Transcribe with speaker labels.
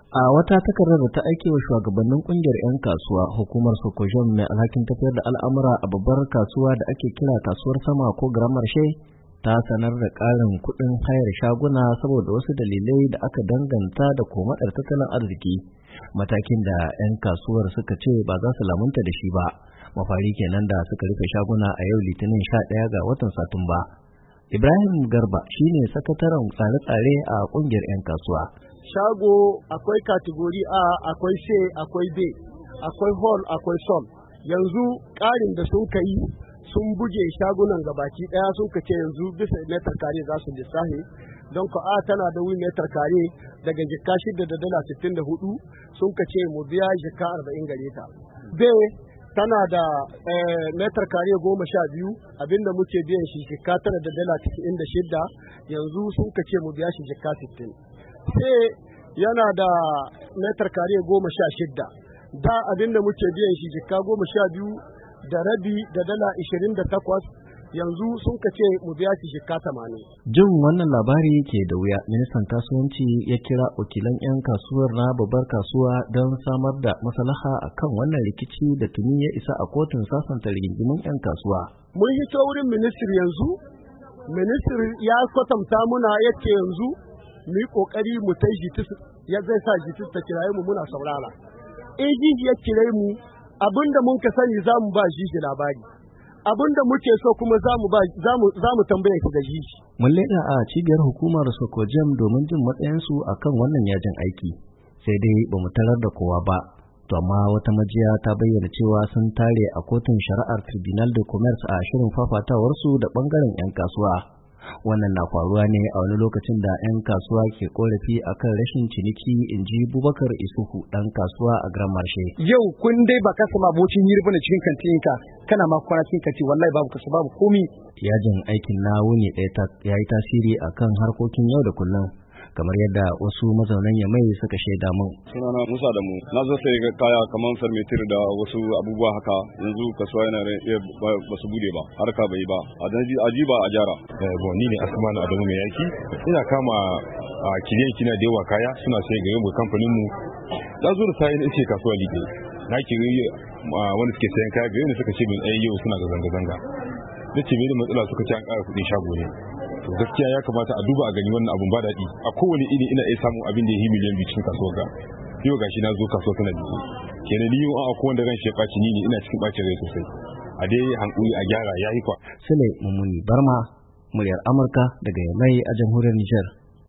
Speaker 1: A wata takardar da ta aike wa shugabannin kungiyar 'yan kasuwa, hukumar Sokojom mai alhakin tafiyar da al'amura a babbar kasuwa da ake kira kasuwar sama ko Grand Marché ta sanar da ƙarin kuɗin hayar shaguna saboda wasu dalilai da aka danganta da komadar tattalin arziki, matakin da 'yan kasuwar suka ce ba za su lamunta da shi ba. Mafari kenan da suka rufe shaguna a yau Litinin 11 ga watan Satumba. Ibrahim Garba shine sakataren tsare-tsare a kungiyar 'yan kasuwa.
Speaker 2: Shago akwai kategori A, akwai C, akwai B, akwai hall, akwai sol. Yanzu ƙarin da sun kai sun buge shagunan gabaki ɗaya sun kace yanzu bisa metar kare za su lissahi. Don ko A tana da wuri metar kare daga jikka 6.64 sun kace mu biya jikka 40 gare ta. B tana da metar kare 12 abinda muke biyan shi jikka 9.96 yanzu sun kace mu biya shi jikka 60. Sai yana da metar kare 16 da abinda muke biyan shi jikka 12 da rabi da dala 28 yanzu sun kace mu biya shi jikka 80.
Speaker 1: Jin wannan labari ke da wuya, ministan kasuwanci ya kira wakilan 'yan kasuwar na babbar kasuwa don samar da maslaha akan wannan rikici da tuni ya isa a kotun sasanta rigingimun 'yan kasuwa.
Speaker 2: Mun hito wurin ministry yanzu, ministry ya kwatanta muna yace yanzu mu yi kokari mu tai jitis ya zai sa jitis ta kiraye mu muna saurara. Jiji ya kire mu abinda mun ka sani za mu ba jiji labari. Abinda muke so kuma za mu tambaye ku ga jiji.
Speaker 1: Mun leƙa a cibiyar hukumar Sokojom domin jin matsayinsu akan wannan yajin aiki. Sai dai ba mu tarar da kowa ba. To amma wata majiya ta bayyana cewa sun tare a kotun shari'ar Tribunal de Commerce a shirin fafatawarsu da bangaren 'yan kasuwa. Wannan na faruwa ne a wani lokacin da 'yan kasuwa ke korafi akan rashin ciniki, in ji Bubakar Isuhu dan kasuwa a Grand Marché.
Speaker 3: Yau kun dai ba kasa mabocin yi bane cikin kantinka kana ma kwana cikin kanti wallahi babu kasa babu komi.
Speaker 1: Yajin aikin na wuni ɗaya ya yi tasiri akan harkokin yau da kullum, kamar yadda wasu mazaunan Yamai suka shaida mun.
Speaker 4: Sunana Musa da mu. Na zo sai kaya kamar fermetir da wasu abubuwa haka, yanzu kasuwa yana ba su bude ba, harka bai ba. Aji ba a jara.
Speaker 5: Ni ne Asmanu Adamu mai yaki. Ina kama a kina da yawa kaya suna sai ga yau kamfanin mu. Na zo da sai in ce kasuwa lige. Na kiri wanda suke sayan kaya ga yau suka ce min yau suna ga zanga-zanga. Nace me da matsala suka ce an ƙara kuɗin shago ne. To gaskiya ya kamata a duba a gani wannan abun ba daɗi. A kowane iri ina iya samun abin da ya yi miliyan 2 cikin kasuwa ga. Yau gashi na zo kasuwa tana da kenan ni yau a ko wanda ran shi ɓaci ni ne ina cikin ɓacin rai sosai. A dai hankuri a gyara yayi kwa.
Speaker 1: Sule Mummuni Barma, muryar Amurka daga Yamai a jamhuriyar Nijar.